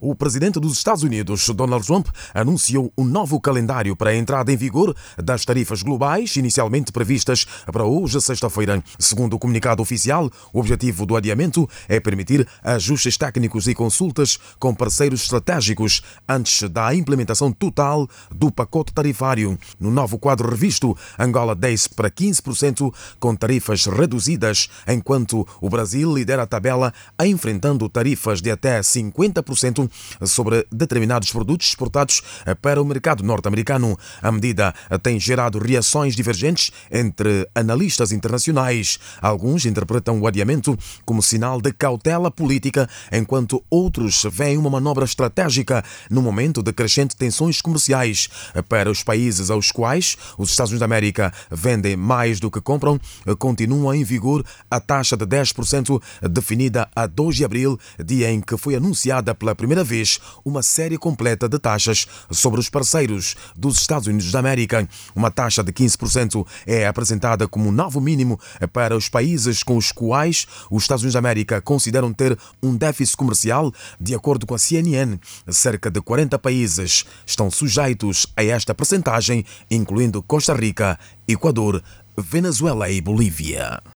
O presidente dos Estados Unidos, Donald Trump, anunciou um novo calendário para a entrada em vigor das tarifas globais, inicialmente previstas para hoje, sexta-feira. Segundo o comunicado oficial, o objetivo do adiamento é permitir ajustes técnicos e consultas com parceiros estratégicos antes da implementação total do pacote tarifário. No novo quadro revisto, Angola desce para 15% com tarifas reduzidas, enquanto o Brasil lidera a tabela enfrentando tarifas de até 50% sobre determinados produtos exportados para o mercado norte-americano. A medida tem gerado reações divergentes entre analistas internacionais. Alguns interpretam o adiamento como sinal de cautela política, enquanto outros veem uma manobra estratégica no momento de crescentes tensões comerciais. Para os países aos quais os Estados Unidos da América vendem mais do que compram, continua em vigor a taxa de 10% definida a 2 de abril, dia em que foi anunciada pela primeira vez uma série completa de taxas sobre os parceiros dos Estados Unidos da América. Uma taxa de 15% é apresentada como um novo mínimo para os países com os quais os Estados Unidos da América consideram ter um déficit comercial. De acordo com a CNN, cerca de 40 países estão sujeitos a esta percentagem, incluindo Costa Rica, Equador, Venezuela e Bolívia.